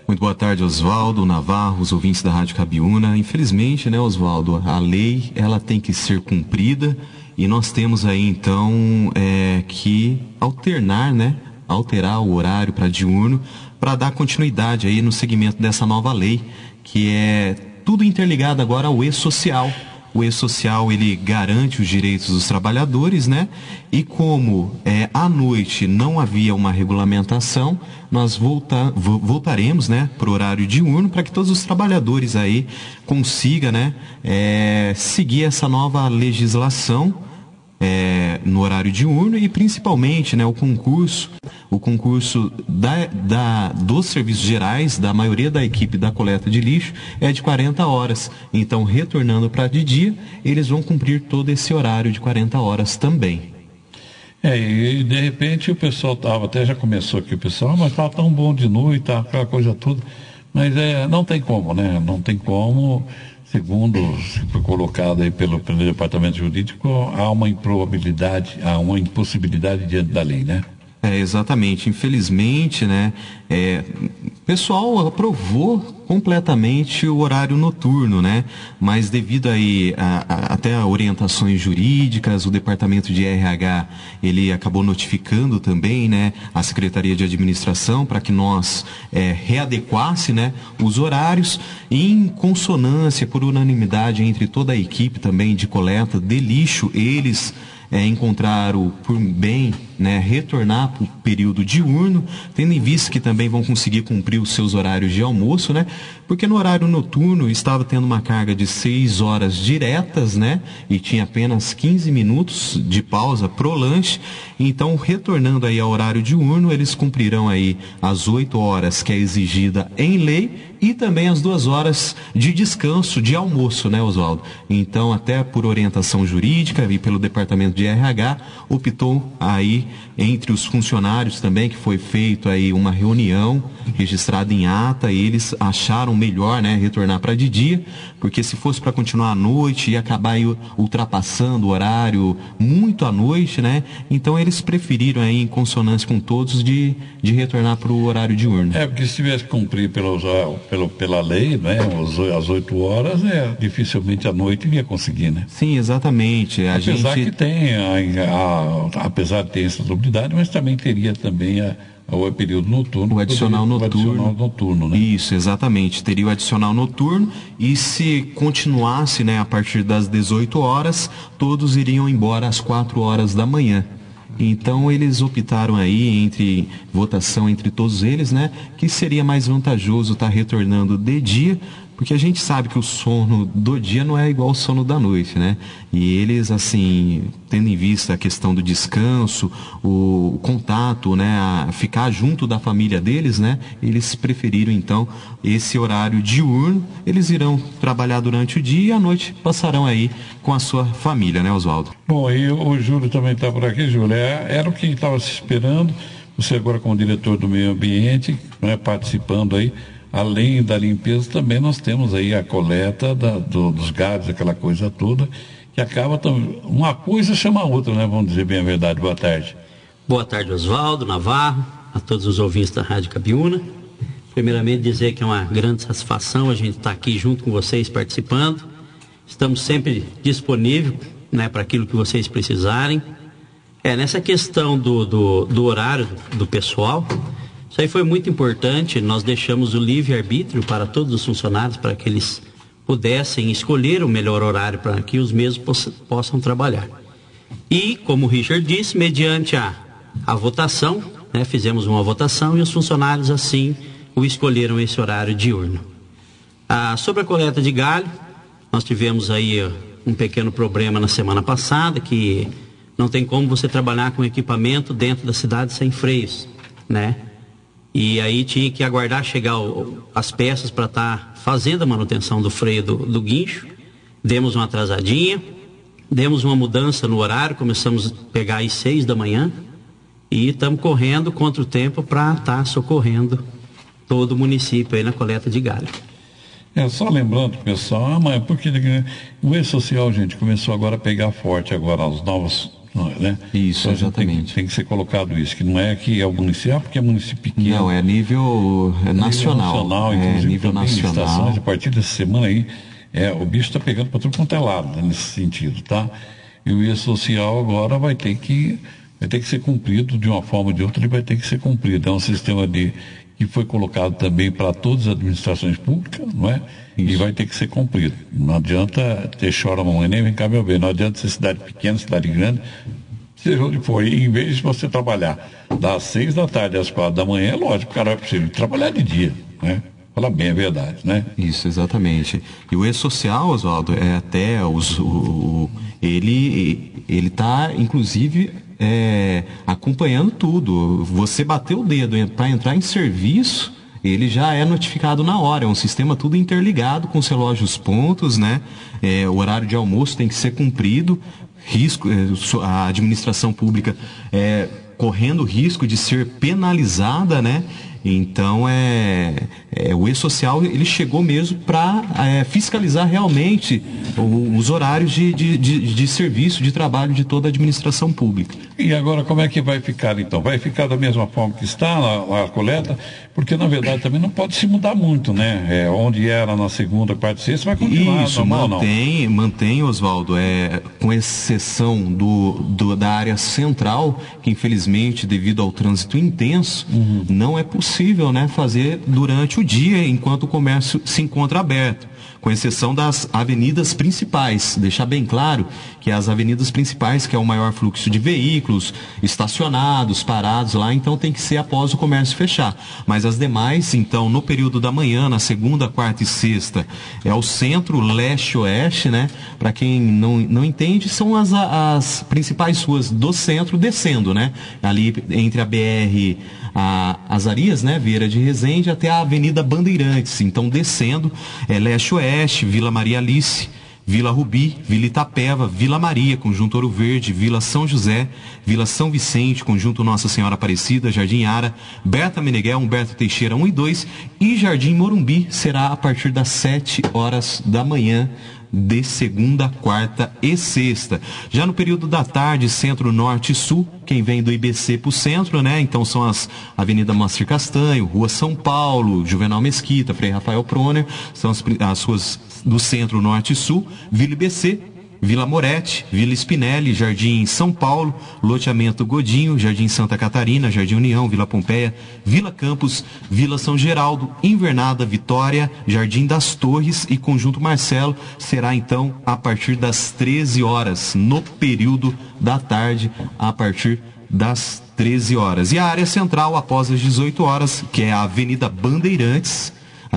Muito boa tarde, Oswaldo, Navarro, os ouvintes da Rádio Cabiúna. Infelizmente, né, Oswaldo, a lei ela tem que ser cumprida e nós temos aí então que alterar o horário para diurno para dar continuidade aí no segmento dessa nova lei, que é tudo interligado agora ao e-social. O e-social, ele garante os direitos dos trabalhadores, né? E como à noite não havia uma regulamentação, nós voltaremos, né, para o horário diurno para que todos os trabalhadores aí consigam, né, seguir essa nova legislação no horário diurno e principalmente, né, o concurso dos serviços gerais da maioria da equipe da coleta de lixo é de 40 horas. Então, retornando para de dia, eles vão cumprir todo esse horário de 40 horas também. E de repente o pessoal até já começou aqui o pessoal, mas estava tão bom de noite, tá, aquela coisa toda, mas não tem como, né? Não tem como. Segundo foi colocado aí pelo departamento jurídico, há uma improbabilidade, há uma impossibilidade diante da lei, né? Exatamente. Infelizmente, né, o pessoal aprovou completamente o horário noturno, né? Mas devido aí até a orientações jurídicas, o departamento de RH, ele acabou notificando também, né, a Secretaria de Administração para que nós readequasse, né, os horários em consonância, por unanimidade entre toda a equipe também de coleta de lixo, eles encontraram por bem, né, retornar para o período diurno, tendo em vista que também vão conseguir cumprir os seus horários de almoço, né? Porque no horário noturno estava tendo uma carga de 6 horas diretas, né? E tinha apenas 15 minutos de pausa pro lanche. Então, retornando aí ao horário diurno, eles cumprirão aí as 8 horas que é exigida em lei e também as 2 horas de descanso de almoço, né, Oswaldo? Então, até por orientação jurídica e pelo departamento de RH, optou aí entre os funcionários também, que foi feito aí uma reunião registrada em ata, e eles acharam melhor, né, retornar para de dia, porque se fosse para continuar à noite ia acabar aí ultrapassando o horário muito à noite, né? Então eles preferiram aí, em consonância com todos, de retornar para o horário diurno. Porque se tivesse que cumprir pela lei, né, às 8 horas, dificilmente à noite ia conseguir, né? Sim, exatamente. Apesar que tem, apesar de ter essa dublidade, mas também teria também o período noturno. O adicional noturno. O adicional noturno, né? Isso, exatamente. Teria o adicional noturno e se continuasse, né, a partir das 18 horas, todos iriam embora às 4 horas da manhã. Então eles optaram aí entre votação entre todos eles, né, que seria mais vantajoso estar retornando de dia, porque a gente sabe que o sono do dia não é igual ao sono da noite, né? E eles, assim, tendo em vista a questão do descanso, o contato, né, ficar junto da família deles, né? Eles preferiram, então, esse horário diurno. Eles irão trabalhar durante o dia e à noite passarão aí com a sua família, né, Oswaldo? Bom, e o Júlio também está por aqui, Júlio. Era o que estava se esperando. Você agora como diretor do meio ambiente, né, participando aí. Além da limpeza, também nós temos aí a coleta dos gados, aquela coisa toda, que acaba uma coisa chama a outra, né? Vamos dizer bem a verdade. Boa tarde. Boa tarde, Oswaldo, Navarro, a todos os ouvintes da Rádio Cabiúna. Primeiramente dizer que é uma grande satisfação a gente estar aqui junto com vocês participando. Estamos sempre disponíveis, né, para aquilo que vocês precisarem. Nessa questão do horário do pessoal, isso aí foi muito importante. Nós deixamos o livre-arbítrio para todos os funcionários, para que eles pudessem escolher o melhor horário para que os mesmos possam trabalhar. E, como o Richard disse, mediante a votação, né, fizemos uma votação e os funcionários assim o escolheram esse horário diurno. Sobre a coleta de galho, nós tivemos aí um pequeno problema na semana passada, que não tem como você trabalhar com equipamento dentro da cidade sem freios, né? E aí tinha que aguardar chegar as peças para estar fazendo a manutenção do freio do guincho. Demos uma atrasadinha, demos uma mudança no horário, começamos a pegar às 6 da manhã e estamos correndo contra o tempo para estar socorrendo todo o município aí na coleta de galho. Só lembrando, pessoal, mas porque o e-social, gente, começou agora a pegar forte agora, os né? Isso, então, exatamente. Tem que ser colocado isso, que não é que é o município, porque é município pequeno. Não, é nível nacional. Inclusive nível também nacional. estações, a partir dessa semana aí, o bicho está pegando para tudo quanto é lado, né, nesse sentido, tá? E o E-Social agora vai ter que ser cumprido de uma forma ou de outra, ele vai ter que ser cumprido. É um sistema que foi colocado também para todas as administrações públicas, não é? Isso. E vai ter que ser cumprido. Não adianta ter chora mamãe, nem vem cá meu bem. Não adianta ser cidade pequena, cidade grande, seja onde for. E em vez de você trabalhar das 6 da tarde às 4 da manhã, é lógico, o cara vai precisar trabalhar de dia, né? Fala bem a verdade, né? Isso, exatamente. E o E-Social, Oswaldo, até ele está, inclusive, acompanhando tudo. Você bateu o dedo para entrar em serviço, ele já é notificado na hora. É um sistema tudo interligado com os relógios pontos, né? O horário de almoço tem que ser cumprido. A administração pública correndo risco de ser penalizada, né? Então, o E-Social ele chegou mesmo para fiscalizar realmente os horários de serviço, de trabalho de toda a administração pública. E agora como é que vai ficar então? Vai ficar da mesma forma que está a coleta? Porque na verdade também não pode se mudar muito, né? Onde era na segunda, quarta e sexta vai continuar. Isso, mantém, Oswaldo, com exceção da área central, que infelizmente devido ao trânsito intenso, não é possível, né, fazer durante o dia enquanto o comércio se encontra aberto, com exceção das avenidas principais. Deixar bem claro que as avenidas principais, que é o maior fluxo de veículos estacionados, parados lá, então tem que ser após o comércio fechar. Mas as demais, então, no período da manhã, na segunda, quarta e sexta, é o centro, leste, oeste, né? Para quem não entende, são as principais ruas do centro descendo, né? Ali entre a BR Azarias, né, Vieira de Resende, até a Avenida Bandeirantes. Então, descendo, leste-oeste, Vila Maria Alice, Vila Rubi, Vila Itapeva, Vila Maria, Conjunto Ouro Verde, Vila São José, Vila São Vicente, Conjunto Nossa Senhora Aparecida, Jardim Ara, Berta Meneghel, Humberto Teixeira 1 e 2 e Jardim Morumbi será a partir das 7 horas da manhã, de segunda, quarta e sexta. Já no período da tarde, centro, norte e sul, quem vem do IBC para o centro, né? Então são as Avenida Moacir Castanho, Rua São Paulo, Juvenal Mesquita, Frei Rafael Proner, são as ruas do centro, norte e sul, Vila IBC, Vila Moretti, Vila Spinelli, Jardim São Paulo, Loteamento Godinho, Jardim Santa Catarina, Jardim União, Vila Pompeia, Vila Campos, Vila São Geraldo, Invernada, Vitória, Jardim das Torres e Conjunto Marcelo. Será então a partir das 13 horas, no período da tarde, a partir das 13 horas. E a área central após as 18 horas, que é a Avenida Bandeirantes,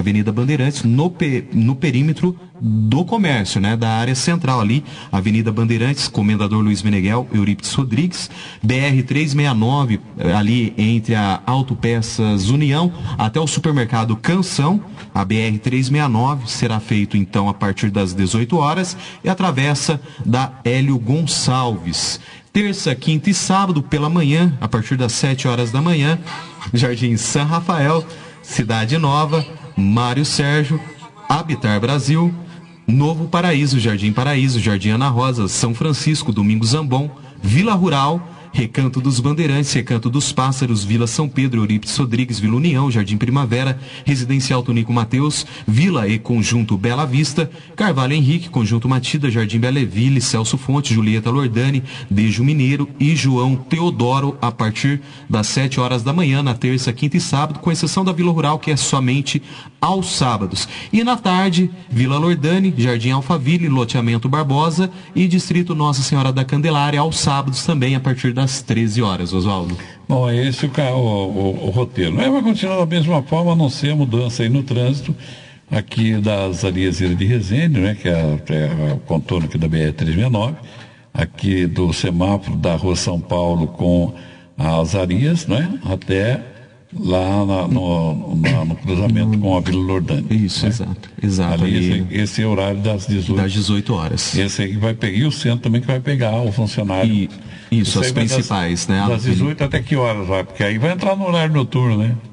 no perímetro do comércio, né, da área central ali, Avenida Bandeirantes, Comendador Luiz Meneghel, Eurípides Rodrigues, BR-369, ali entre a Autopeças União até o supermercado Canção, a BR-369 será feito então a partir das 18 horas e a travessa da Hélio Gonçalves. Terça, quinta e sábado pela manhã, a partir das 7 horas da manhã, Jardim São Rafael, Cidade Nova, Mário Sérgio, Habitar Brasil, Novo Paraíso, Jardim Ana Rosa, São Francisco, Domingos Zambon, Vila Rural, Recanto dos Bandeirantes, Recanto dos Pássaros, Vila São Pedro, Eurípides Rodrigues, Vila União, Jardim Primavera, Residencial Tonico Mateus, Vila e Conjunto Bela Vista, Carvalho Henrique, Conjunto Matida, Jardim Belleville, Celso Fonte, Julieta Lordani, Dejo Mineiro e João Teodoro, a partir das 7 horas da manhã, na terça, quinta e sábado, com exceção da Vila Rural, que é somente aos sábados. E na tarde, Vila Lordani, Jardim Alphaville, Loteamento Barbosa e Distrito Nossa Senhora da Candelária, aos sábados também, a partir das 13 horas, Oswaldo. Bom, esse é o roteiro. Vai continuar da mesma forma, a não ser a mudança aí no trânsito aqui das Arias de Resende, né, que é o contorno aqui da BR-369, aqui do semáforo da Rua São Paulo com as Arias, né, até lá no cruzamento com a Vila Lordani. Isso, né? Exato. Ali, esse é o horário das 18 horas. Esse aí que vai pegar, e o centro também que vai pegar o funcionário. Isso as principais, né? Das 18 até que horas vai? Porque aí vai entrar no horário noturno, né?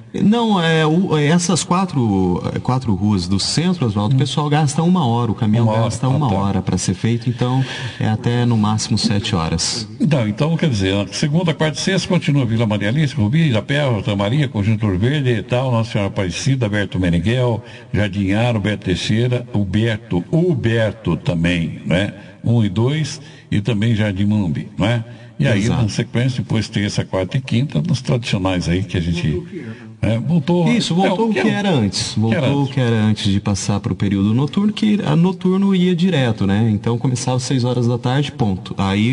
Não, essas quatro ruas do centro, Oswaldo, o pessoal gasta 1 hora, o caminhão gasta uma hora para ser feito, então é até no máximo 7 horas. Então, quer dizer, segunda, quarta e sexta continua Vila Maria Alice, Rubi, Irapé, Santa Maria, Conjunto Ouro Verde e tal, Nossa Senhora Aparecida, Alberto Meneghel, Jardim Ar, Alberto Teixeira, Huberto também, né? 1 e 2 e também Jardim Morumbi, não é? E aí, Exato. na sequência, depois terça, quarta e quinta, nos tradicionais aí que a gente... voltou o que era antes. Voltou o que era antes de passar para o período noturno, que a noturno ia direto, né? Então começava às 6 horas da tarde, ponto. Aí,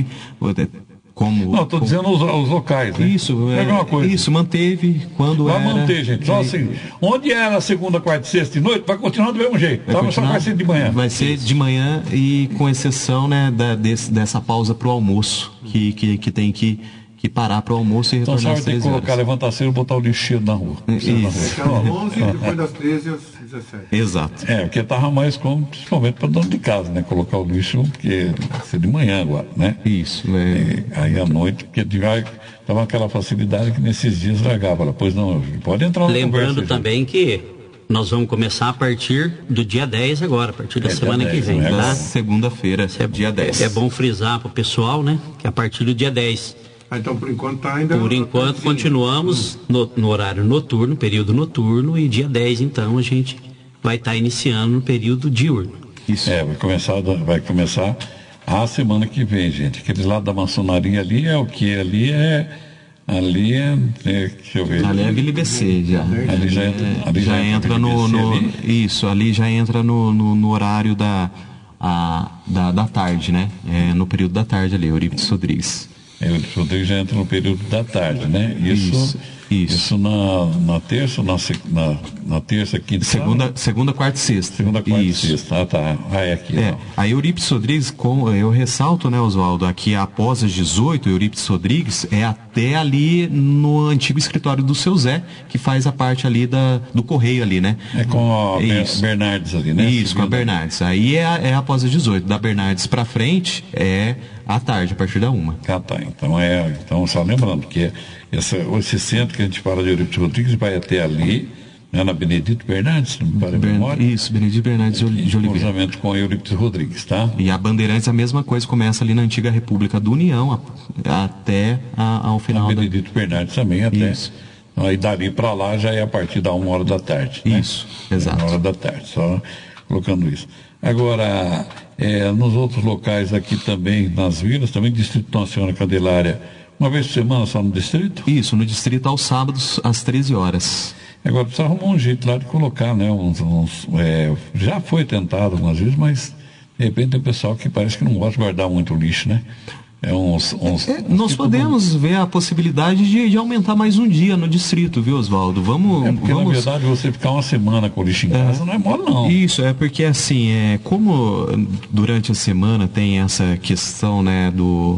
estou dizendo os locais, né? Isso, manteve quando vai era... Vai manter, gente. Só assim, onde era segunda, quarta, sexta e noite, vai continuar do mesmo jeito. Só vai ser de manhã. Vai ser de manhã e com exceção, né, dessa pausa para o almoço, que tem que parar para o almoço e retornar às 6 horas. Então, tem que colocar, levantar cedo e botar o lixo cheio na rua. Isso. Às 11 e depois das 13 às 17. Exato. Porque estava mais cômodo, principalmente para dono de casa, né? Colocar o lixo, porque vai ser de manhã agora, né? Isso. Aí à noite, porque estava aquela facilidade que nesses dias largava. Pois não, pode entrar na Lembrando conversa, também que nós vamos começar a partir do dia 10 agora, a partir da semana 10, que vem, tá? Segunda-feira, dia 10. É bom frisar para o pessoal, né? Que a partir do dia 10. Então, por enquanto, tá ainda... Por enquanto, continuamos no horário noturno, período noturno, e dia 10, então, a gente vai estar iniciando no período diurno. Isso. Vai começar a semana que vem, gente. Aquele lado da maçonaria ali é o que? Ali é deixa eu ver. Ali é a Vila IBC, já. Ali já entra no isso, ali já entra no horário da tarde, né? No período da tarde ali, Eurípides Rodrigues. Eurípides Rodrigues já entra no período da tarde, né? Isso na terça, na terça, quinta... Segunda, quarta e sexta. Segunda, quarta e sexta. Tá. Aqui. A Eurípides Rodrigues, eu ressalto, né, Oswaldo, aqui após as 18, Eurípides Rodrigues é até ali no antigo escritório do seu Zé, que faz a parte ali do Correio ali, né? Com a Bernardes ali, né? Isso, com a Bernardes. Aí é após as 18. Da Bernardes pra frente é à tarde, a partir da 1. Tá. Então, só lembrando que esse centro que a gente fala de Eurípides Rodrigues vai até ali, né, na Benedito Bernardes, não me para a memória. Isso, Benedito Bernardes de Oliveira. Cruzamento com Eurípides Rodrigues, tá? E a Bandeirantes, a mesma coisa, começa ali na antiga República do União, até ao final. Benedito Bernardes também, até. Isso. Aí dali para lá já é a partir da 1 hora da tarde. Né? Isso, exato. 1 hora da tarde, só colocando isso. Agora, nos outros locais aqui também, nas vilas, também Distrito Nossa Senhora Candelária, uma vez por semana só no distrito? Isso, no distrito aos sábados, às 13 horas. Agora, precisa arrumar um jeito lá de colocar, né? Já foi tentado algumas vezes, mas de repente tem pessoal que parece que não gosta de guardar muito lixo, né? Nós podemos ver a possibilidade de aumentar mais um dia no distrito, viu, Oswaldo? Porque na verdade você ficar uma semana com o lixo em casa não é mole, não. Isso, porque assim, como durante a semana tem essa questão, né,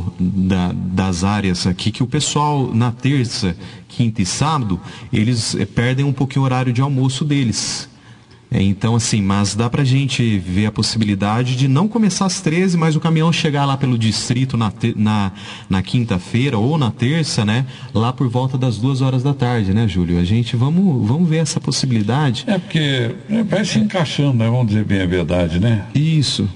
das áreas aqui, que o pessoal na terça, quinta e sábado, eles perdem um pouquinho o horário de almoço deles. Então, assim, mas dá pra gente ver a possibilidade de não começar às 13, mas o caminhão chegar lá pelo distrito na quinta-feira ou na terça, né? Lá por volta das 2 horas da tarde, né, Júlio? A gente vamos ver essa possibilidade. Porque vai se encaixando, né? Vamos dizer bem a verdade, né? Isso.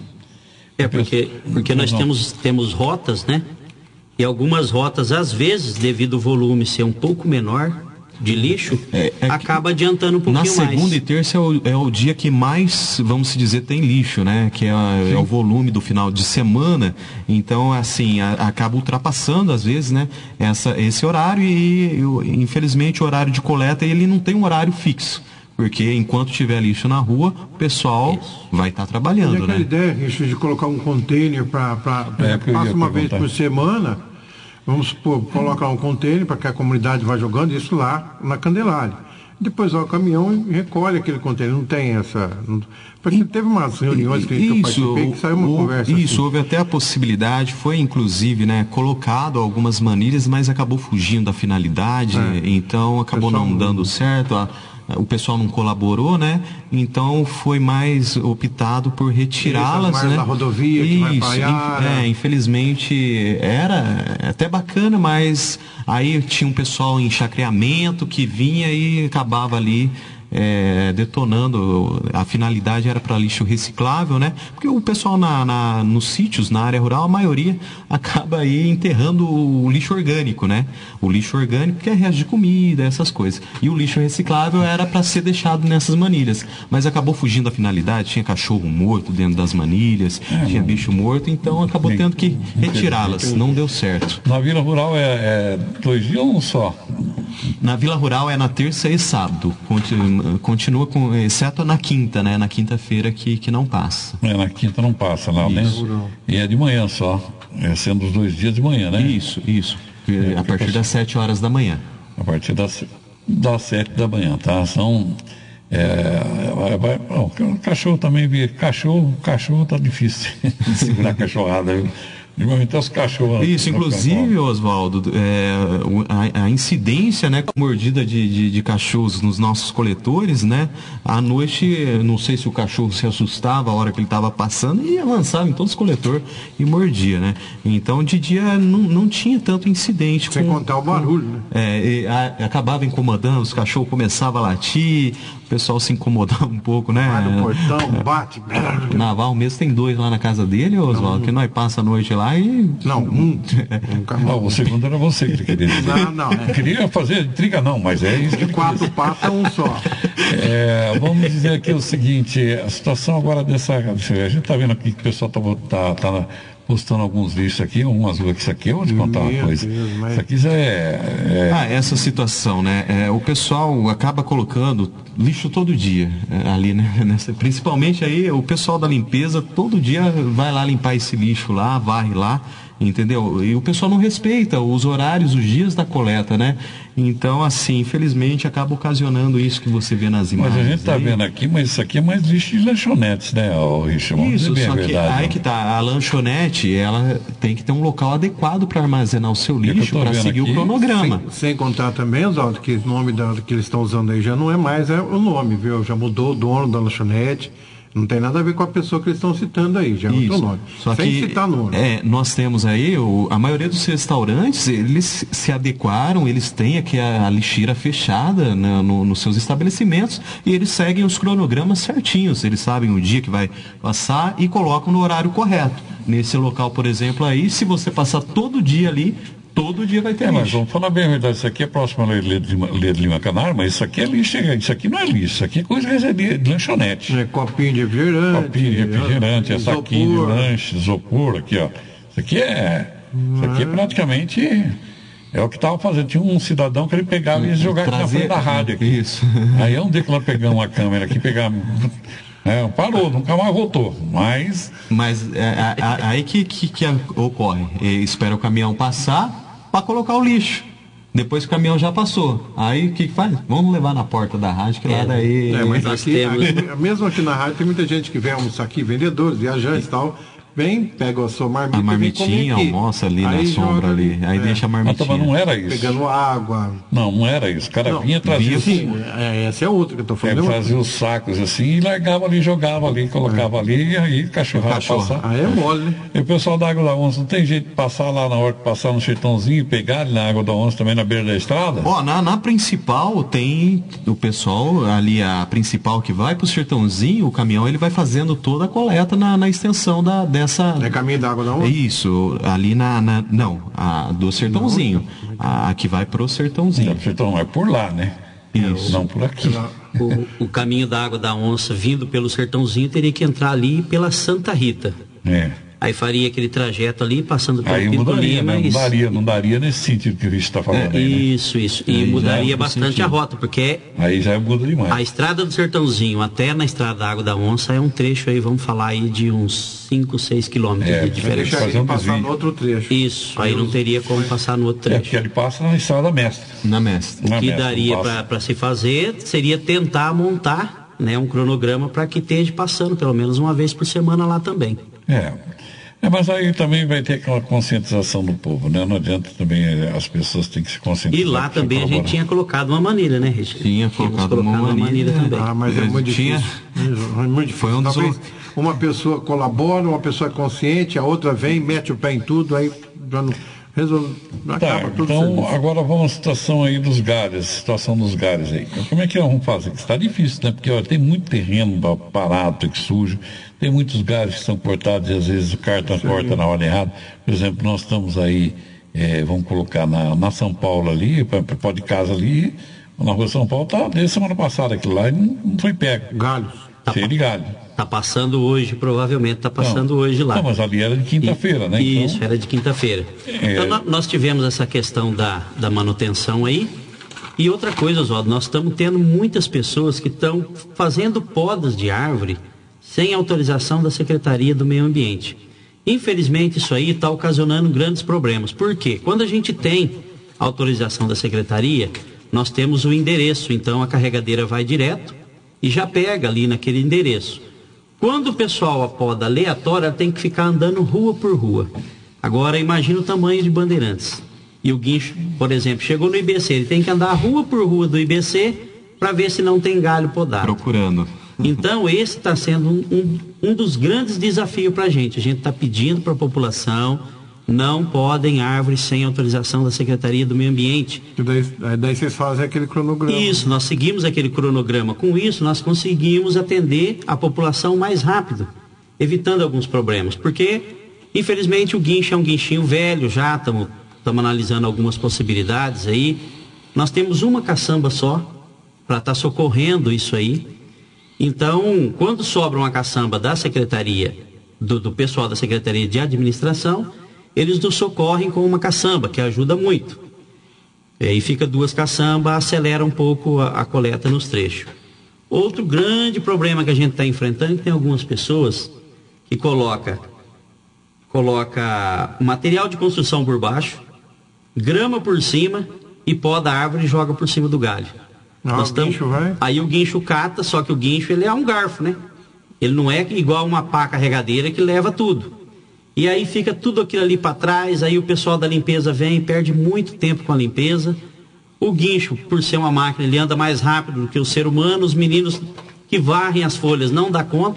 Porque nós temos rotas, né? E algumas rotas, às vezes, devido ao volume ser um pouco menor de lixo, acaba adiantando um pouquinho mais. Na segunda e terça é o dia que mais, vamos dizer, tem lixo, né? Que é o volume do final de semana. Então, assim, acaba ultrapassando, às vezes, né? Esse horário e, infelizmente, o horário de coleta, ele não tem um horário fixo. Porque enquanto tiver lixo na rua, o pessoal vai estar trabalhando, né? E aquela ideia, Richard, de colocar um container passa uma vez por semana... Vamos supor, coloca um container para que a comunidade vá jogando isso lá na Candelária. Depois vai o caminhão e recolhe aquele container. Não tem essa... Porque teve umas reuniões que eu participei que saiu uma conversa Isso, assim. Houve até a possibilidade, foi inclusive, né, colocado algumas manilhas, mas acabou fugindo da finalidade, então acabou não dando certo. o pessoal não colaborou, né? Então foi mais optado por retirá-las, né? Da rodovia que vai para Iara. Infelizmente era até bacana, mas aí tinha um pessoal em chacreamento que vinha e acabava ali detonando. A finalidade era para lixo reciclável, né? Porque o pessoal nos sítios, na área rural, a maioria acaba aí enterrando o lixo orgânico, né? O lixo orgânico que é resto de comida, essas coisas. E o lixo reciclável era para ser deixado nessas manilhas, mas acabou fugindo da finalidade. Tinha cachorro morto dentro das manilhas, tinha bicho morto, então acabou tendo que retirá-las. Não deu certo. Na Vila Rural é 2 dias ou um só? Na Vila Rural é na terça e sábado. Continua com, exceto na quinta, né? Na quinta-feira que não passa. Na quinta não passa lá, né? E é de manhã só. Sendo os 2 dias de manhã, né? Isso. A partir das 7 horas da manhã. A partir das 7 da manhã, tá? São... cachorro também, cachorro tá difícil segurar a cachorrada, viu? Normalmente os cachorros. Isso, inclusive, Oswaldo, a incidência, né, com mordida de cachorros nos nossos coletores, né? À noite, não sei se o cachorro se assustava a hora que ele estava passando e avançava em todos os coletores e mordia, né? Então, de dia não tinha tanto incidente. Sem contar o barulho, né? Acabava incomodando, os cachorros começavam a latir, o pessoal se incomodava um pouco, né? Vai no portão, bate. Naval mesmo tem 2 lá na casa dele, Oswaldo, que nós passa a noite lá e... Não, um. Não, o segundo era você que queria dizer. Não. Queria fazer intriga não, mas é isso. De 4 patas é um só. Vamos dizer aqui o seguinte, a situação agora dessa... A gente está vendo aqui que o pessoal tá postando alguns lixos aqui, algumas ruas, isso aqui, eu vou te contar uma coisa. Isso aqui já essa situação, né? O pessoal acaba colocando lixo todo dia ali, né? Principalmente aí o pessoal da limpeza todo dia vai lá limpar esse lixo lá, varre lá, entendeu? E o pessoal não respeita os horários, os dias da coleta, né? Então, assim, infelizmente acaba ocasionando isso que você vê nas imagens. Mas a gente está vendo aqui, mas isso aqui é mais lixo de lanchonetes, né, Richard? Isso, só que aí que tá, a lanchonete, ela tem que ter um local adequado para armazenar o seu lixo, para seguir o cronograma. Sem contar também, Oswaldo, que o nome que eles estão usando aí já não é mais o nome, viu? Já mudou o dono da lanchonete. Não tem nada a ver com a pessoa que eles estão citando aí, já é outro nome. Só sem citar nome. Nós temos aí, a maioria dos restaurantes, eles se adequaram, eles têm aqui a lixeira fechada, né, nos seus estabelecimentos, e eles seguem os cronogramas certinhos, eles sabem o dia que vai passar e colocam no horário correto. Nesse local, por exemplo, aí, se você passar todo dia ali, todo dia vai ter lixo. Mas vamos falar bem a verdade, isso aqui é próximo a Lê de Lima Canário, mas isso aqui é lixo, isso aqui não é lixo, isso aqui é coisa de lanchonete. Copinho de refrigerante. Saquinho de lanche, isopor, aqui, ó. Isso aqui é praticamente... É o que estava fazendo. Tinha um cidadão que ele pegava e jogava na frente da rádio aqui. Isso. Aí um dia que ela pegou uma câmera aqui, pegava... parou, nunca mais voltou, mas aí que ocorre, espera o caminhão passar para colocar o lixo, depois que o caminhão já passou, aí o que faz? Vamos levar na porta da rádio, que lá daí... Mas aqui, mesmo aqui na rádio tem muita gente que vem almoçar aqui, vendedores, viajantes e tal, vem, pega a sua marmita, a marmitinha, almoça ali aí na sombra ali, aí deixa a marmitinha. Mas não era isso. Pegando água. Não era isso. O cara vinha trazer... Sim, essa é outra que eu tô falando. Fazia os sacos assim e largava ali, jogava ali, colocava ali e aí cachorrada passar. Aí é mole, né? E o pessoal da Água da Onça, não tem jeito de passar lá na hora que passar no Sertãozinho e pegar ali na Água da Onça também na beira da estrada? Na principal tem o pessoal ali, a principal que vai pro Sertãozinho, o caminhão ele vai fazendo toda a coleta na extensão dessa... É caminho da Água da Onça? Isso, ali a do Sertãozinho. A que vai pro Sertãozinho. O Sertão é por lá, né? Isso. Não por aqui. O caminho da Água da Onça vindo pelo Sertãozinho teria que entrar ali pela Santa Rita. Aí faria aquele trajeto ali, passando pelo Pinto Lima. Não daria nesse sentido que o Richard está falando. Isso. E mudaria bastante a rota, porque... Aí já muda demais. A estrada do Sertãozinho até na estrada da Água da Onça é um trecho aí, vamos falar aí de uns 5, 6 quilômetros de diferença. Deixar passar no outro trecho. Isso, aí não teria como passar no outro trecho. Porque ele passa na estrada mestra. Na mestra. O que daria para se fazer seria tentar montar, né, um cronograma para que esteja passando pelo menos uma vez por semana lá também. Mas aí também vai ter aquela conscientização do povo, né? Não adianta também, as pessoas têm que se conscientizar. E lá também a gente tinha colocado uma manilha, né, Richard? Tinha colocado uma manilha também. Mas é muito difícil. É muito difícil. Foi um dos... Uma pessoa colabora, uma pessoa é consciente, a outra vem, mete o pé em tudo, aí já não resolve. Acaba tudo. Então, agora vamos à situação aí dos galhos, situação dos galhos aí. Como é que vamos fazer? Está difícil, né? Porque olha, tem muito terreno parado, que sujo, tem muitos galhos que são cortados e às vezes o cartão corta na hora errada. Por exemplo, nós estamos aí, vamos colocar na São Paulo ali, pó de casa ali, na rua São Paulo, tá desde semana passada aquilo lá e não foi pego. Galhos. Cheio de galho. Está passando hoje, provavelmente está passando hoje lá. Não, mas ali era de quinta-feira, né? Isso, era de quinta-feira. Então nós tivemos essa questão da manutenção aí. E outra coisa, Oswaldo, nós estamos tendo muitas pessoas que estão fazendo podas de árvore sem autorização da Secretaria do Meio Ambiente. Infelizmente isso aí está ocasionando grandes problemas. Por quê? Quando a gente tem autorização da Secretaria, nós temos o endereço, então a carregadeira vai direto e já pega ali naquele endereço. Quando o pessoal apoda aleatória, ela tem que ficar andando rua por rua. Agora, imagina o tamanho de Bandeirantes. E o guincho, por exemplo, chegou no IBC, ele tem que andar rua por rua do IBC para ver se não tem galho podado. Procurando. Então, esse está sendo um dos grandes desafios para a gente. A gente está pedindo para a população, não podem árvores sem autorização da Secretaria do Meio Ambiente. Daí vocês fazem aquele cronograma. Isso, nós seguimos aquele cronograma. Com isso, nós conseguimos atender a população mais rápido, evitando alguns problemas. Porque, infelizmente, o guincho é um guinchinho velho, já estamos analisando algumas possibilidades aí. Nós temos uma caçamba só para estar socorrendo isso aí. Então, quando sobra uma caçamba da Secretaria, do pessoal da Secretaria de Administração, eles nos socorrem com uma caçamba, que ajuda muito. E aí fica 2 caçambas, acelera um pouco a coleta nos trechos. Outro grande problema que a gente está enfrentando, tem algumas pessoas que coloca material de construção por baixo, grama por cima e pó da árvore e joga por cima do galho. Guincho vai? Aí o guincho cata, só que o guincho ele é um garfo, né? Ele não é igual uma pá carregadeira que leva tudo. E aí fica tudo aquilo ali para trás, aí o pessoal da limpeza vem, perde muito tempo com a limpeza. O guincho, por ser uma máquina, ele anda mais rápido do que o ser humano, os meninos que varrem as folhas não dá conta.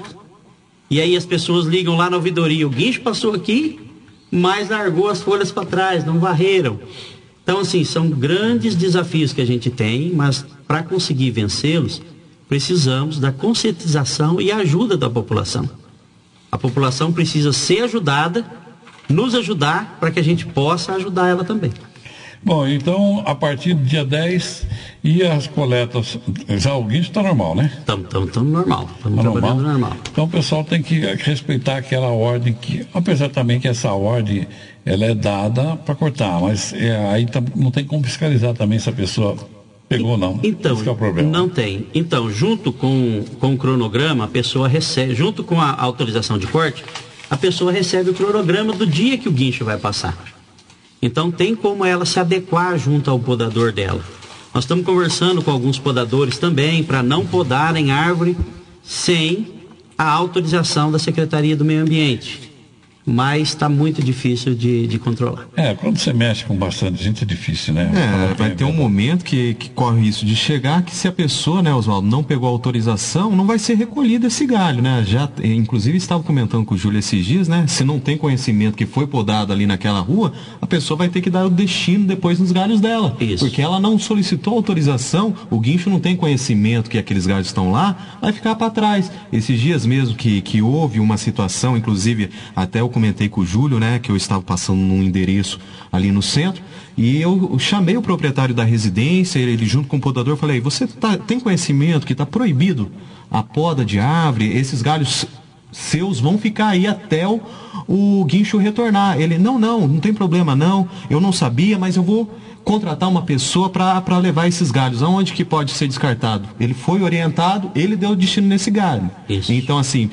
E aí as pessoas ligam lá na ouvidoria, o guincho passou aqui, mas largou as folhas para trás, não varreram. Então, assim, são grandes desafios que a gente tem, mas para conseguir vencê-los, precisamos da conscientização e ajuda da população. A população precisa ser ajudada, nos ajudar, para que a gente possa ajudar ela também. Bom, então, a partir do dia 10, e as coletas, já o guincho está normal, né? Estamos normal, estamos trabalhando normal. Então, o pessoal tem que respeitar aquela ordem, que, apesar também que essa ordem, ela é dada para cortar, mas aí não tem como fiscalizar também se a pessoa pegou ou não. Então, esse que é o problema. Não tem. Então, junto com o cronograma, a pessoa recebe, junto com a autorização de corte, a pessoa recebe o cronograma do dia que o guincho vai passar. Então, tem como ela se adequar junto ao podador dela. Nós estamos conversando com alguns podadores também para não podarem árvore sem a autorização da Secretaria do Meio Ambiente. Mas está muito difícil de controlar. Quando você mexe com bastante gente é difícil, né? Vai ter um momento que corre isso de chegar, que se a pessoa, né, Oswaldo, não pegou a autorização, não vai ser recolhido esse galho, né? Já, inclusive, estava comentando com o Júlio esses dias, né? Se não tem conhecimento que foi podado ali naquela rua, a pessoa vai ter que dar o destino depois nos galhos dela. Isso. Porque ela não solicitou autorização, o guincho não tem conhecimento que aqueles galhos estão lá, vai ficar para trás. Esses dias mesmo que houve uma situação, inclusive até eu comentei com o Júlio, né, que eu estava passando num endereço ali no centro, e eu chamei o proprietário da residência, ele junto com o podador, falei, você tem conhecimento que está proibido a poda de árvore, esses galhos seus vão ficar aí até o guincho retornar. Ele, não tem problema não, eu não sabia, mas eu vou contratar uma pessoa para levar esses galhos. Aonde que pode ser descartado? Ele foi orientado, ele deu o destino nesse galho. Isso. Então, assim,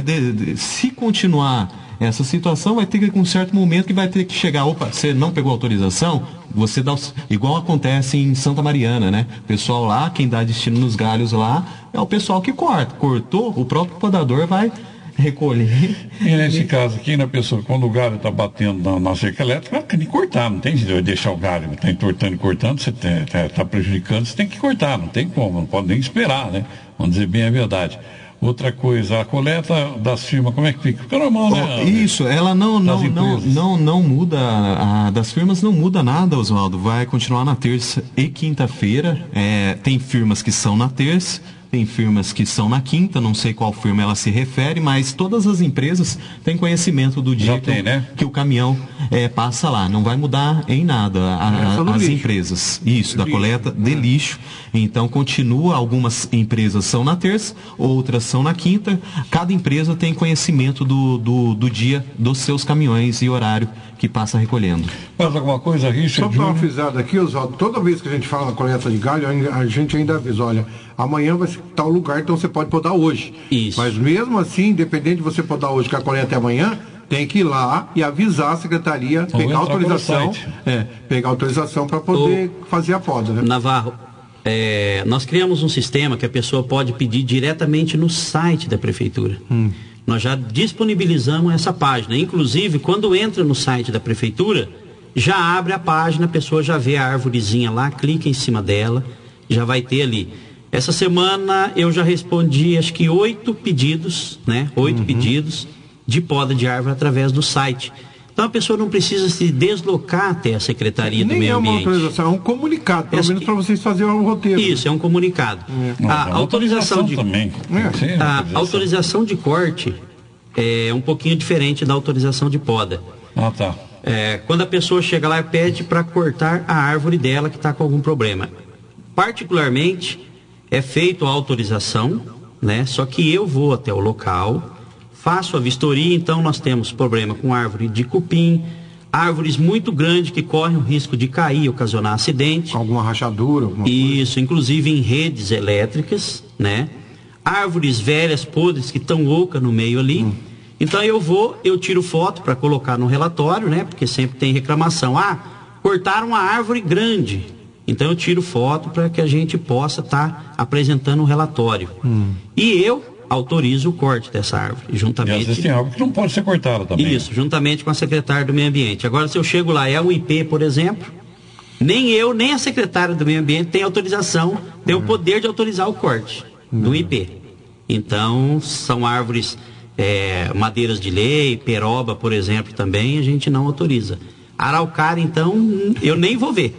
se continuar essa situação, vai ter que, com um certo momento, que vai ter que chegar, você não pegou autorização, você dá, igual acontece em Santa Mariana, né? O pessoal lá, quem dá destino nos galhos lá, é o pessoal que corta. Cortou, o próprio podador vai recolher. E nesse caso aqui, na pessoa, quando o galho está batendo na cerca elétrica, tem que cortar, não tem de deixar o galho, está entortando e cortando, você está prejudicando, você tem que cortar, não tem como, não pode nem esperar, né? Vamos dizer bem a verdade. Outra coisa, a coleta das firmas, como é que fica? Fica normal, né? Isso, ela não muda, das firmas não muda nada, Oswaldo. Vai continuar na terça e quinta-feira. Tem firmas que são na terça, tem firmas que são na quinta, não sei qual firma ela se refere, mas todas as empresas têm conhecimento do dia que o caminhão passa lá. Não vai mudar em nada as empresas. Isso, da coleta de lixo. Então continua, algumas empresas são na terça, outras são na quinta. Cada empresa tem conhecimento do dia dos seus caminhões e horário que passa recolhendo. Mais alguma coisa, Richard? Só para uma frisada aqui, Oswaldo, toda vez que a gente fala na coleta de galho, a gente ainda avisa, olha, amanhã vai ser tal lugar, então você pode podar hoje. Isso. Mas mesmo assim, independente de você podar hoje, que a coleta é amanhã, tem que ir lá e avisar a secretaria, pegar autorização para poder fazer a poda, né? Navarro, nós criamos um sistema que a pessoa pode pedir diretamente no site da prefeitura. Nós já disponibilizamos essa página. Inclusive, quando entra no site da prefeitura, já abre a página, a pessoa já vê a árvorezinha lá, clica em cima dela, já vai ter ali. Essa semana eu já respondi, acho que 8 pedidos, né? 8 pedidos de poda de árvore através do site. Então a pessoa não precisa se deslocar até a Secretaria do Meio Ambiente. Nem é uma autorização, é um comunicado, pelo menos para vocês fazerem um roteiro. Isso, é um comunicado. A autorização também. A autorização de corte é um pouquinho diferente da autorização de poda. Ah, tá. Quando a pessoa chega lá e pede para cortar a árvore dela que está com algum problema. Particularmente, é feita a autorização, né? Só que eu vou até o local, faço a vistoria, então nós temos problema com árvore de cupim, árvores muito grandes que correm o risco de cair e ocasionar acidente. Alguma rachadura, alguma coisa. Isso, inclusive em redes elétricas, né? Árvores velhas, podres, que estão ocas no meio ali. Então eu tiro foto para colocar no relatório, né? Porque sempre tem reclamação. Cortaram uma árvore grande. Então eu tiro foto para que a gente possa estar apresentando um relatório. E eu autorizo o corte dessa árvore, juntamente... E às vezes tem árvore que não pode ser cortada também. Isso, juntamente com a secretária do Meio Ambiente. Agora, se eu chego lá, é um IP, por exemplo, nem eu, nem a secretária do Meio Ambiente tem autorização, tem o poder de autorizar o corte do IP. Então, são árvores, madeiras de lei, peroba, por exemplo, também, a gente não autoriza. Araucária, então, eu nem vou ver.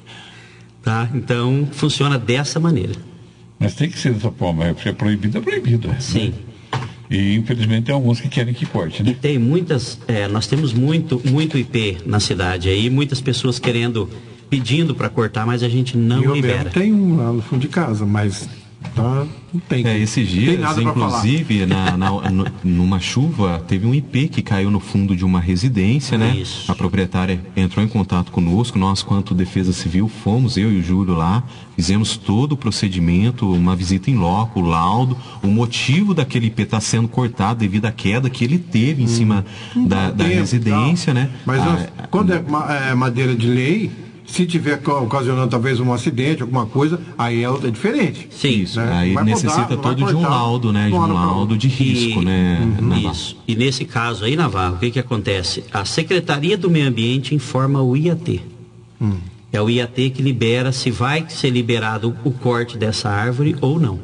Tá? Então, funciona dessa maneira. Mas tem que ser dessa forma, porque é proibido, é proibido. Sim. Né? E infelizmente tem alguns que querem que corte, né? E tem muitas, nós temos muito IP na cidade aí, muitas pessoas pedindo para cortar, mas a gente não libera. Tem um lá no fundo de casa, mas não tem. Esses dias, inclusive, numa chuva, teve um IP que caiu no fundo de uma residência, né? Isso. A proprietária entrou em contato conosco, nós, quanto Defesa Civil, fomos, eu e o Júlio lá, fizemos todo o procedimento, uma visita em loco, o laudo, o motivo daquele IP estar sendo cortado devido à queda que ele teve em cima da residência, né? Mas quando é madeira de lei, se tiver ocasionando talvez um acidente, alguma coisa, aí é diferente. Sim. Isso, né? Aí necessita todo de um laudo, né? De um laudo de risco, né? Isso. E nesse caso aí, Navarro, o que acontece? A Secretaria do Meio Ambiente informa o IAT. É o IAT que libera se vai ser liberado o corte dessa árvore ou não.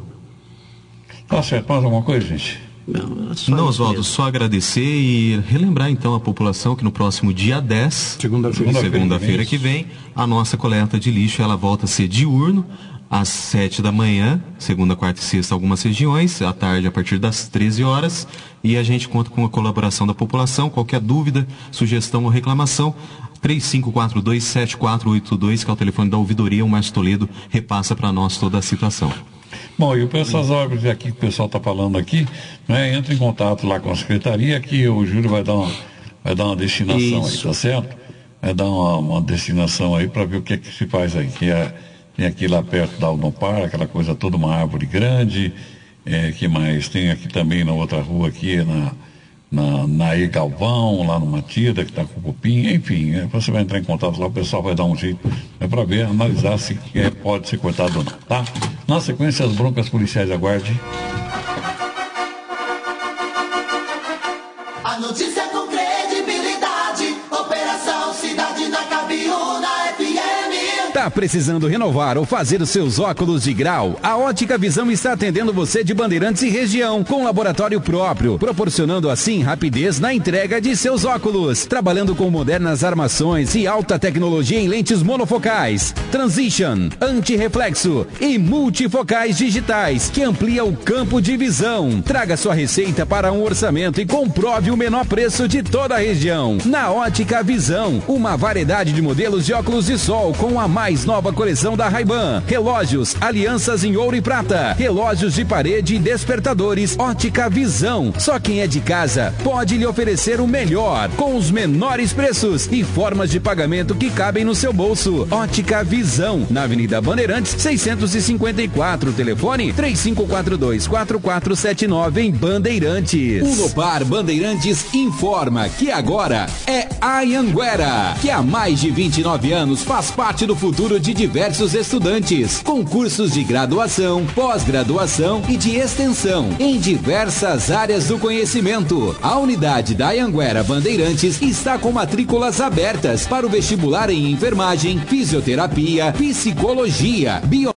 Tá certo. Mais alguma coisa, gente? Não, Oswaldo, só agradecer e relembrar então a população que no próximo dia 10, segunda-feira que vem, a nossa coleta de lixo ela volta a ser diurno, às 7 da manhã, segunda, quarta e sexta, algumas regiões, à tarde a partir das 13 horas, e a gente conta com a colaboração da população. Qualquer dúvida, sugestão ou reclamação, 3542-7482, que é o telefone da ouvidoria, o Márcio Toledo repassa para nós toda a situação. Bom, e essas árvores aqui que o pessoal está falando aqui, né, entra em contato lá com a secretaria, que o Júlio vai dar uma destinação aí, tá certo? Vai dar uma destinação aí para ver o que é que se faz aí. Tem aqui lá perto da Unopar, aquela coisa toda, uma árvore grande, que mais? Tem aqui também na outra rua aqui, na E Galvão, lá no Matida, que está com o cupim, enfim, você vai entrar em contato lá, o pessoal vai dar um jeito para ver, analisar se pode ser cortado ou não, tá? Na sequência, as broncas policiais, aguarde. 100,7 FM. Notícia com credibilidade. Operação Cidade na Cabiúna FM. Tá precisando renovar ou fazer os seus óculos de grau? A Ótica Visão está atendendo você de Bandeirantes e região, com laboratório próprio, proporcionando assim rapidez na entrega de seus óculos. Trabalhando com modernas armações e alta tecnologia em lentes monofocais, Transition, anti-reflexo e multifocais digitais, que amplia o campo de visão. Traga sua receita para um orçamento e comprove o menor preço de toda a região. Na Ótica Visão, uma variedade de modelos de óculos de sol com a mais nova coleção da Ray-Ban. Relógios, alianças em ouro e prata, relógios de parede e despertadores. Ótica Visão. Só quem é de casa pode lhe oferecer o melhor, com os menores preços e formas de pagamento que cabem no seu bolso. Ótica Visão, na Avenida Bandeirantes, 654. Telefone 3542-4479 em Bandeirantes. O Unopar Bandeirantes informa que agora é a Anhanguera, que há mais de 29 anos faz parte do futuro de diversos estudantes, com cursos de graduação, pós-graduação e de extensão em diversas áreas do conhecimento. A unidade da Anhanguera Bandeirantes está com matrículas abertas para o vestibular em enfermagem, fisioterapia, psicologia,